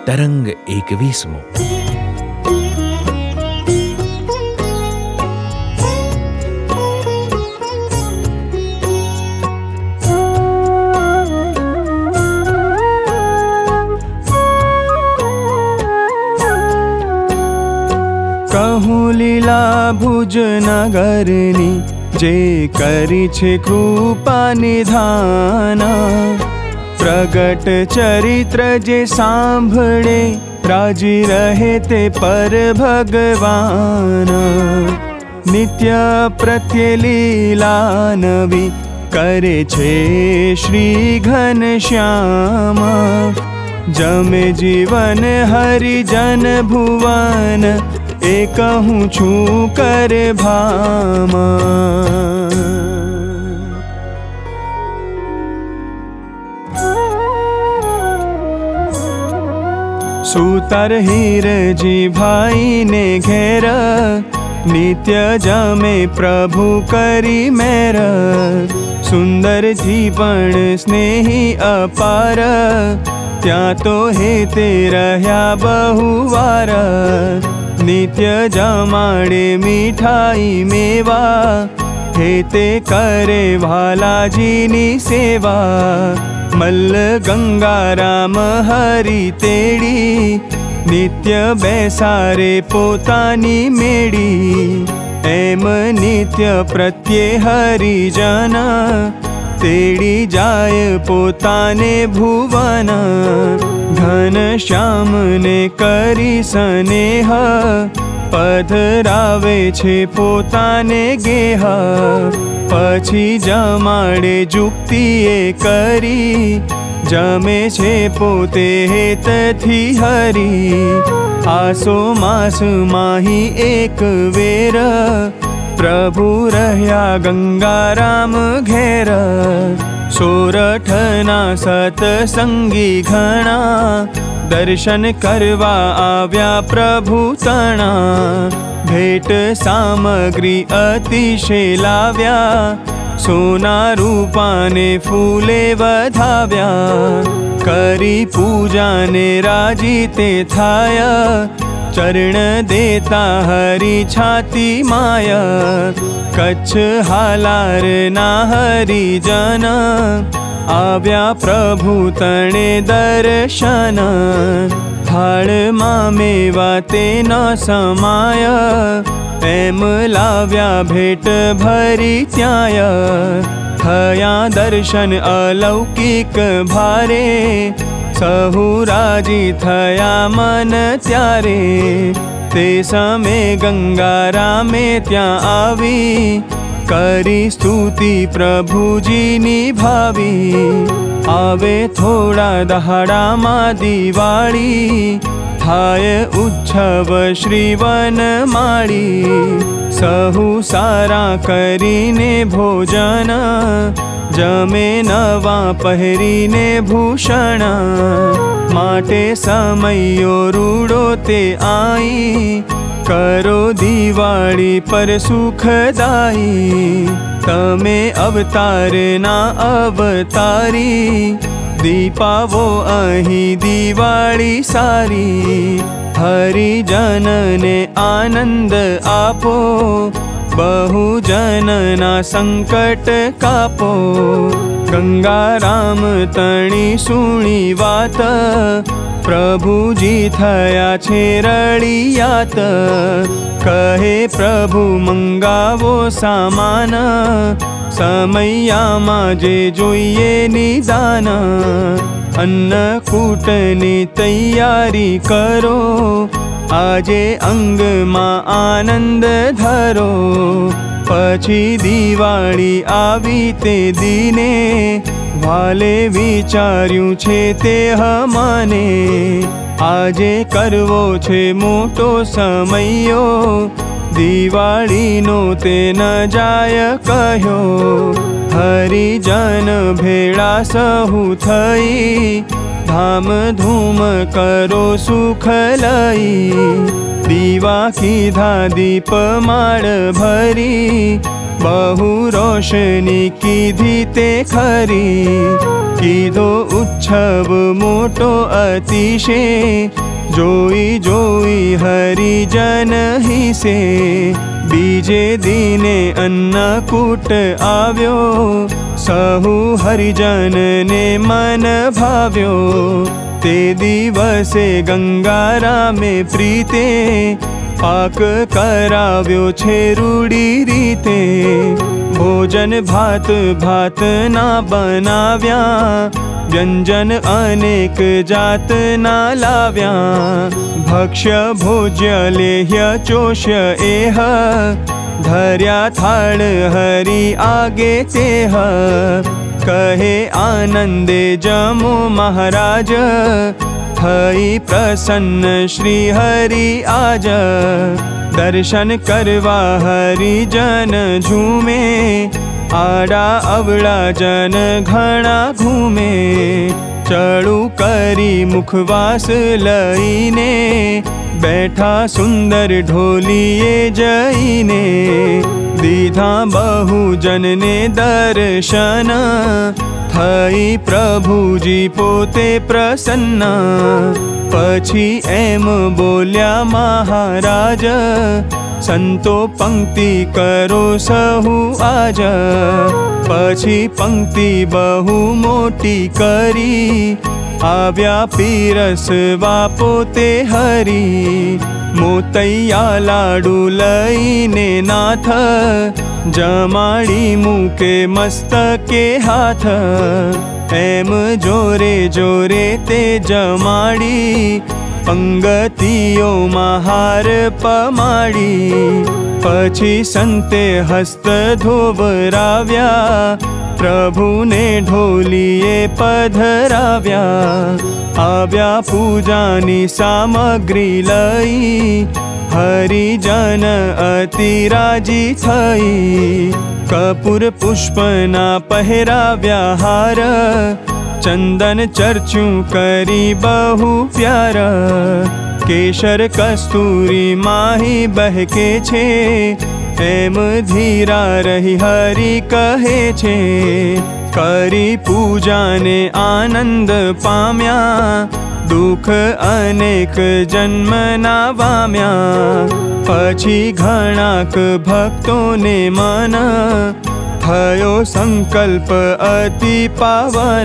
તરંગ 21મો. કહું લીલા ભુજનગરની જે કરી છે કૃપા નિધાના, પ્રગટ ચરિત્ર જે સાંભળે રાજી રહે તે પર ભગવાન. નિત્ય પ્રત્યે લીલા નવી કરે છે શ્રી ઘનશ્યામ. જમે જીવન હરિજન ભુવન એ કહું છું કર ભામ. સૂતર હીરજી ભાઈને ઘેર નિત્ય જમે પ્રભુ કરી મેર. સુંદરજી પણ સ્નેહી અપાર ત્યાં તો હે તે રહ્યા બહુવાર. નિત્ય જમાડે મીઠાઈ મેવા હે તે કરે ભાલાજીની સેવા. મલ્લ ગંગારામ હરિ તેડી નિત્ય બેસારે પોતાની મેળી. એમ નિત્ય પ્રત્યે હરિજન તેડી જાય પોતાને ભુવન. ઘનશ્યામને કરી સ્નેહ પધરાવે છે પોતાને ગેહ. પછી જમાડે જુક્તિએ કરી જમે છે પોતે હેતથી હરી. આસો માસ માહી એક વેર પ્રભુ રહ્યા ગંગારામ ઘેર. સોરઠના સતસંગી ઘણા દર્શન કરવા આવ્યા પ્રભુ તણા. ભેટ સામગ્રી અતિશય લાવ્યા સોના રૂપાને ફૂલે વધાવ્યા. કરી પૂજાને રાજી તે થાય ચરણ દેતા હરી છાતી માય. કચ્છ હાલાર ના હરિજન આવ્યા પ્રભુ તણે દર્શન. થાળમાં મેવા તે ન સમાય એમ લાવ્યા ભેટ ભરી ત્યાંય. થયા દર્શન અલૌકિક ભારે સહુ રાજી થયા મન ત્યારે. તે સમયે ગંગારામે ત્યાં આવી કરી સ્તુતિ પ્રભુજીની ભાવી. આવે થોડા દહાડામાં દિવાળી થાય ઉત્સવ શ્રીવન માળી. સહુ સારા કરીને ભોજન જમે નવા પહેરીને ભૂષણ. માટે સમયો રૂડો તે આઈ કરો દિવાળી પર સુખદાયી. તમે અવતારના અવતારી દીપાવો અહીં દિવાળી સારી. હરિજનને આનંદ આપો બહુજનના સંકટ કાપો. ગંગારામ તણી સુણી વાત પ્રભુજી થયા છે રળિયાત. કહે પ્રભુ મંગાવો સામાન સમૈયામાં જે જોઈએ નિદાન. અન્નકૂટની તૈયારી કરો આજે અંગમાં આનંદ ધરો. પછી દિવાળી આવી તે દિને ભાલે વિચાર્યું છે તે મને. આજે કરવો છે મોટો સમયો દિવાળીનો તે ન જાય કહ્યો. હરિજન ભેળા સહુ થઈ ધામધૂમ કરો સુખ લઈ. દીવા કીધા દીપ માળ ભરી बहु रोशनी कीधी ते खरी, कीधो उत्सव मोटो अतिशे, जोई जोई हरिजन हिसे। बीजे दीने अन्नकूट आव्यो, सहु हरिजन ने मन भाव्यो। ते दिवसे गंगारामे प्रीते, पाक कराव्यो छे रूढी रीते। भोजन भात भात ना बनाव्या, व्यंजन अनेक जात ना लाव्या। भक्ष्य भोज्य लेह्य चोष्य एह, धर्या थाळ हरि आगे तेह। कहे आनंदे जमो महाराज, थई प्रसन्न श्री हरि आज। दर्शन करवा हरिजन झूमे, आड़ा अवड़ा जन घणा घूमे। चढ़ू करी मुखवास लईने, बैठा सुंदर ढोलिए जईने। दीधा बहु जन ने दर्शन, थई प्रभुजी पोते प्रसन्न। पछी एम बोल्या महाराज, संतो पंक्ति करो सहु आज। पछी पंक्ति बहु मोटी करी, आव्या पीरसवा पोते हरी। मोतैया लाडू लईने नाथ, जमाड़ी मूके मस्तके हाथ। एम जोरे जोरे ते जमाड़ी, पंगतियो महार पमाड़ी। पछी संते हस्त धोवराव्या, प्रभु ने ढोलिए पधराव्या। आव्या पूजानी सामग्री लई, हरिजन अति राजी थई। कपूर पुष्पना पहराव्या हार, चंदन चर्चू करी बहु प्यार। केशर कस्तूरी माही बहके छे, एम धीरा रही हरि कहे छे। करी पूजा ने आनंद पाम्या, दुख अनेक जन्म ना वाम्या। पछी घणाक भक्तो ने मन, थयो संकल्प अति पावन।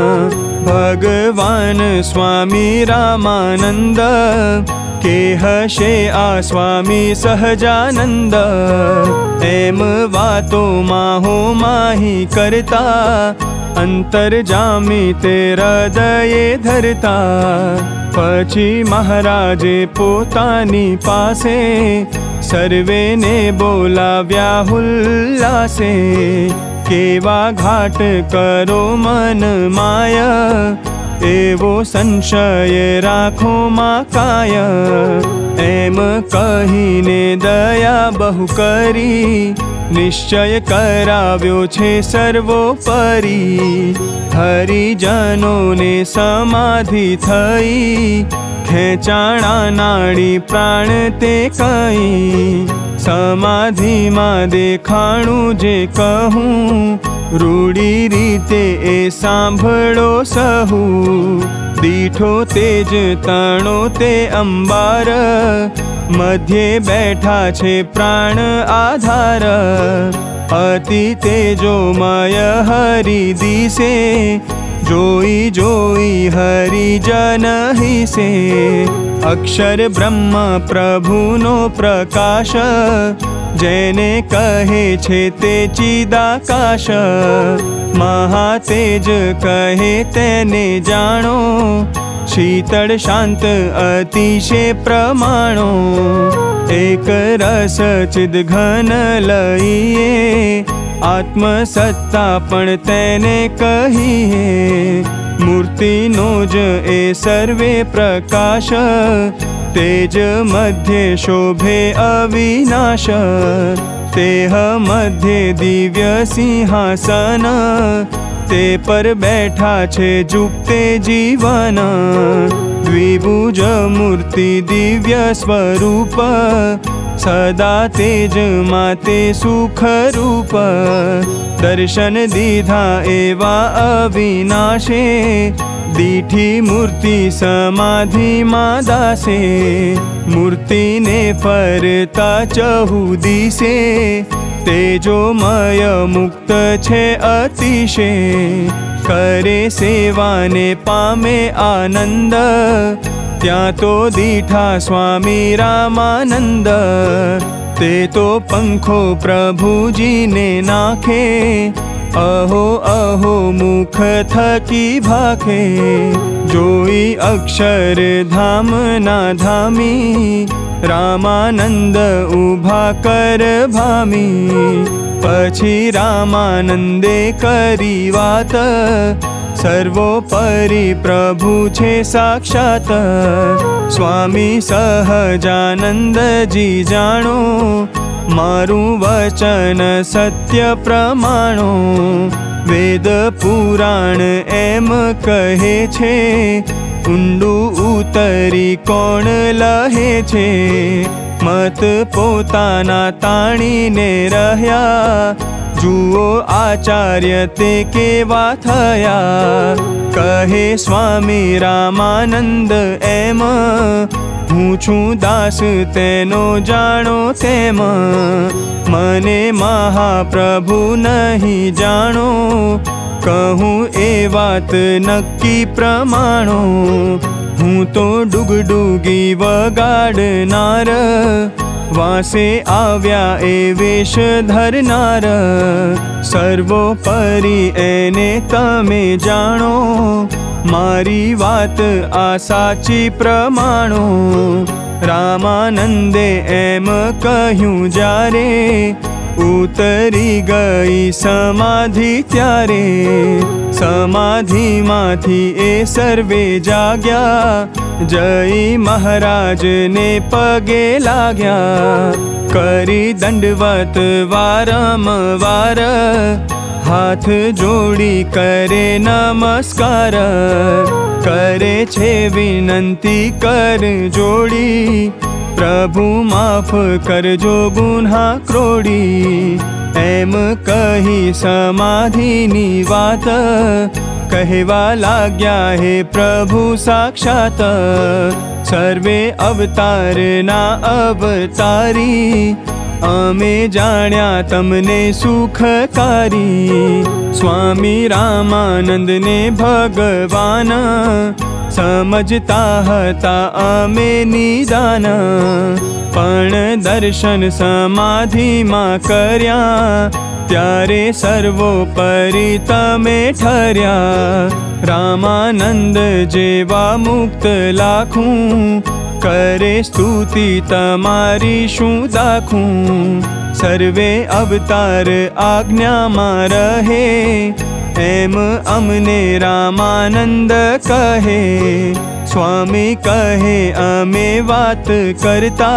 भगवान स्वामी रामानंद, के हशे आ स्वामी सहजानंद। एम वातो माहो माही करता, अंतर जामी ते हृदये धरता। पछी महाराजे पोतानी पासे, सर्वे ने बोलाव्या हुल्लासे। केवा घाट करो मन माया, एवो संशय राखो मा काय। एम कहीने दया बहु करी, निश्चय कराव्यो छे सर्वोपरी। हरिजनों ने समाधि थई, खेचाणा नाड़ी प्राण ते कई। समाधि मां देखाणु जे कहूँ, रूढ़ी रीते ए सांभळो सहु। दीठो तेज तणो ते अंबार, मध्य बैठा छे प्राण आधार। अति तेजोमय हरि दिसे, जोई जोई हरिजन हिसे। अक्षर ब्रह्म प्रभुनो प्रकाश, जेने कहे छे ते चिदाकाश। महातेज कहे तेने जाणो, शीतल शांत अतिशे प्रमाणो। एक रस चिद घन लईए, आत्मसत्ता पण तेने कहीए। मूर्तिनो ज ए सर्वे प्रकाश, तेज मध्य शोभे अविनाश। तेह मध्य दिव्य सिंहासन, ते पर बैठा छे जुक्ते जीवन। द्विभुज मूर्ति दिव्य स्वरूप, सदा तेज माते सुख रूप दर्शन दीधा एवा अविनाशे दीठी मूर्ति समाधि मां दासे मूर्ति ने फरता चहु दिसे तेजोमय मुक्त छे अतिशे करे सेवा ने पामे आनंद त्या तो दीठा स्वामी रामानंद ते तो पंखो प्रभुजी ने नाखे अहो अहो मुख थकी भाखे जोई अक्षर धाम ना धामी रामानंद उभा कर भामी पछी रामानंदे करी वात सर्वोपरि प्रभु छे साक्षात स्वामी सहजानंद जी जाणो मारू वचन सत्य प्रमाणो वेद पुराण एम कहे छे ઊંડું ઉતરી કોણ લહે છે મત પોતાના તાણીને રહ્યા જુઓ આચાર્ય તે કેવા થયા કહે સ્વામી રામાનંદ એમ હું છું દાસ તેનો જાણો તેમ મને મહાપ્રભુ નહીં જાણો कहूँ ए बात नक्की प्रमाणो हूँ तो डुगडुगी वगाड़नार वासे आव्या ए वेश धरनार सर्वोपरि एने तमे जाणो मारी वात आ साची प्रमाणो रामानंदे एम कहूँ जारे उतरी गई समाधि त्यारे समाधि माथी ए सर्वे जाग्या जय महाराज ने पगे लाग्या करी दंडवत वारंवार हाथ जोड़ी करे नमस्कार करे छे विनंती कर जोड़ी प्रभु माफ करजो गुन्हा क्रोड़ी एम कही समाधिनी वात कहवा लाग्या हे प्रभु साक्षात सर्वे अवतार ना अवतारी अमे जाण्या तमने सुखकारी स्वामी रामानंद ने भगवान समझता हता अमे निदान पण दर्शन समाधि मां कर्या त्यारे सर्वोपरि तमे ठर्या रामानंद जेवा मुक्त लाखूं करे स्तुति तमारी शुं दाखूं सर्वे अवतार आज्ञा मां रहे एम अमने रामानंद कहे स्वामी कहे अमे वात करता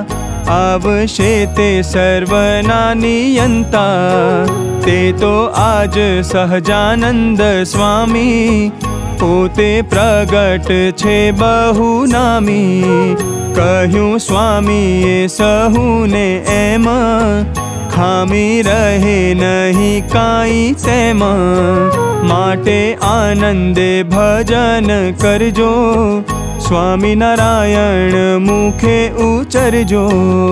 आवशे ते सर्वना नियंता ते तो आज सहजानंद स्वामी पोते प्रगट छे बहु नामी कहूँ स्वामी ए सहूने एम खामी रहे नहीं काई तेम माटे आनंदे भजन करजो स्वामी नारायण मुखे उचरजो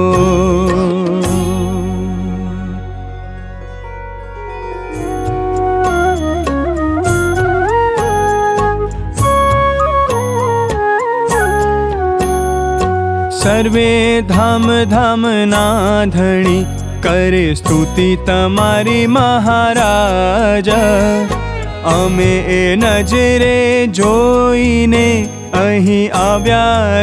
सर्वे धाम धाम ना धणी करे स्तुति तमारी महाराज अमे ए नजरे जोईने अहीं आव्या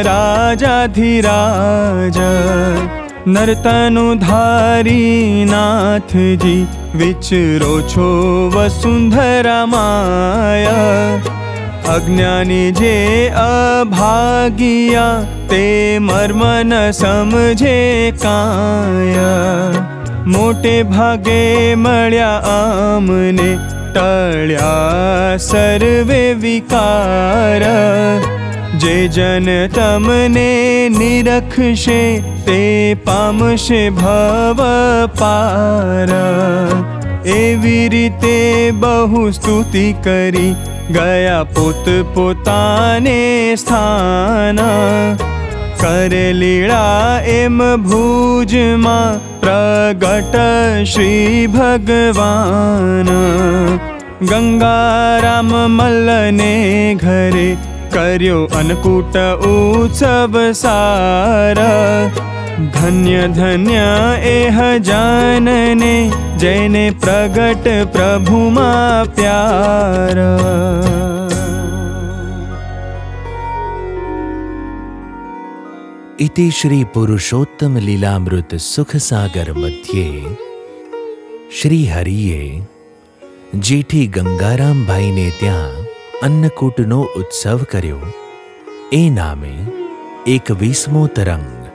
राजाधिराज नर्तनु धारी नाथजी विचरो छो वसुंधरा माया अज्ञानी जे अभागिया ते मर्म न समझे काया मोटे भागे मळ्या आमने टळ्या सर्वे विकार જે જન તમને નિરખશે તે પામશે ભવ પાર. એવી રીતે બહુ સ્તુતિ કરી ગયા પોત પોતાને સ્થાન. કરે લીળા એમ ભુજમાં પ્રગટ શ્રી ભગવાન. ગંગારામ મલ્લને ઘરે કર્યો અન્નકૂટ ઉત્સવ સાર. ધન્ય ધન્ય એહ જાનને જેને પ્રગટ પ્રભુમાં પ્યાર. इति श्री पुरुषोत्तम लीलामृत सुख सागर मध्य श्री हरिये जेठी गंगाराम भाई ने त्या अन्नकूटनो उत्सव कर्यो. ए नामे 21मो तरंग